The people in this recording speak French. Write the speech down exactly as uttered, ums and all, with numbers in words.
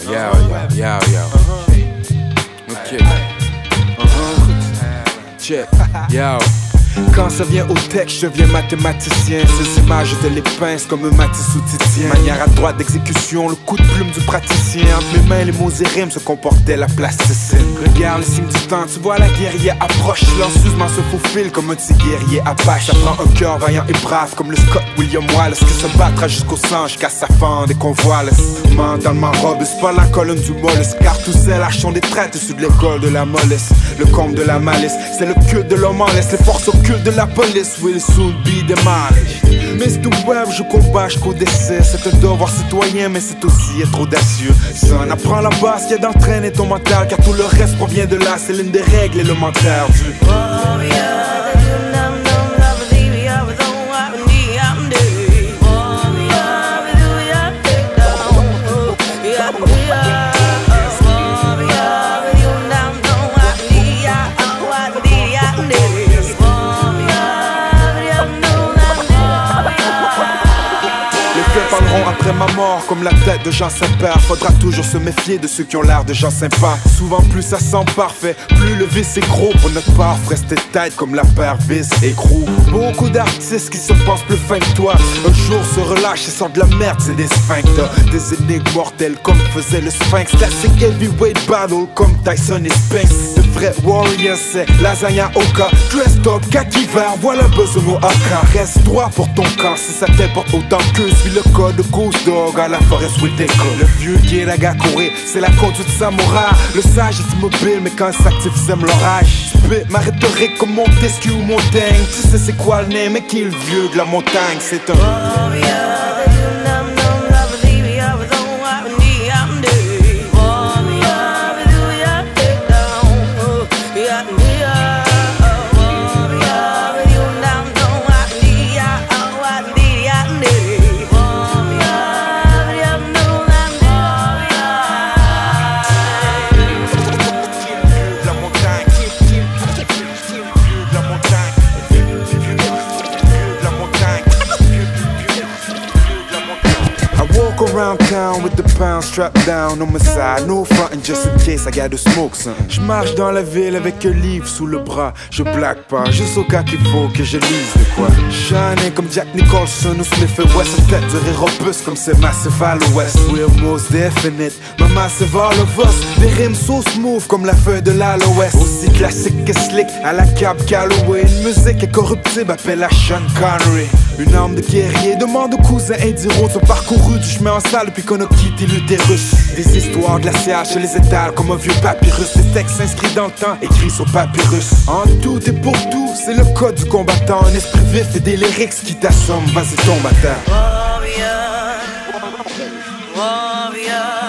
yo, yo, yo, yo. Ok. Uh-huh. Check, yo. Quand ça vient au texte, je deviens mathématicien. Ces images, je te les pince comme un Matisse ou Titien. Manière à droite d'exécution, le coup de plume du praticien. Entre mes mains, les mots et rimes se comportaient la plasticine. Regarde le signe du temps, tu vois la guerrière approche. Silencieusement se faufile comme un petit guerrier apache. Ça prend un cœur vaillant et brave comme le Scott William Wallace, qui se battra jusqu'au sang, jusqu'à sa fente et qu'on voit le mentalement robuste, pas la colonne du mollusque. Car tous ces lâches sont des traites issus de l'école de la mollesse. Le comble de la malice, c'est le culte de l'homme en laisse. Les forces occultes de la police will soon be demolished. mister Web, je combat jusqu'au décès. C'est un devoir citoyen, mais c'est aussi être audacieux. Son, apprends la base qui est d'entraîner ton mental, car tout le reste provient de là. C'est l'une des règles élémentaires du après ma mort, comme la tête de Jean Saint-Père. Faudra toujours se méfier de ceux qui ont l'air de gens sympas. Souvent plus ça sent parfait, plus le vice est gros. Pour notre part, rester tête comme la paire vis écrou. Beaucoup d'artistes qui se pensent plus fins que toi, un jour se relâchent et sortent de la merde, c'est des sphincters. Des énigmes mortelles comme faisait le Sphinx. Classic heavyweight battle comme Tyson et Spinks. De vrais warriors c'est Lasagna Oka. Dressed up, kaki vert, voilà besoin au Aka. Reste droit pour ton camp, si ça t'importe autant que suis le code Ghost Dog à la forest with Echo. Le vieux qui est la Gakure, c'est la conduite samouraï. Le sage est immobile, mais quand il s'active, sème l'orage. Spit ma rhétorique comme Montesquieu ou Montaigne. Tu sais c'est quoi le nez, mais qui est le vieux de la montagne? C'est un around town with the pound strapped down on my side. No frontin' just in case I gotta smoke some. J'marche dans la ville avec un livre sous le bras. Je blague pas, juste au cas qu'il faut que je lise de quoi. Shining comme Jack Nicholson ou Smith et West. Une tête durée robuste comme c'est Massive à l'ouest. We're most definite, my massive all of us. Des rimes so smooth comme la feuille de l'aloès. Aussi classique que slick à la Cab Calloway. Une musique incorruptible, appelle à Sean Connery. Une arme de guerrier, demande aux cousins Indirons. Sont parcouru du chemin en salle depuis qu'on a quitté l'utérus. Des histoires glaciales chez les étals comme un vieux papyrus. Des textes inscrits dans le temps, écrits sur papyrus. En tout et pour tout, c'est le code du combattant. Un esprit vif et des lyrics qui t'assomment. Vas-y tombe à terre. Warrior, warrior.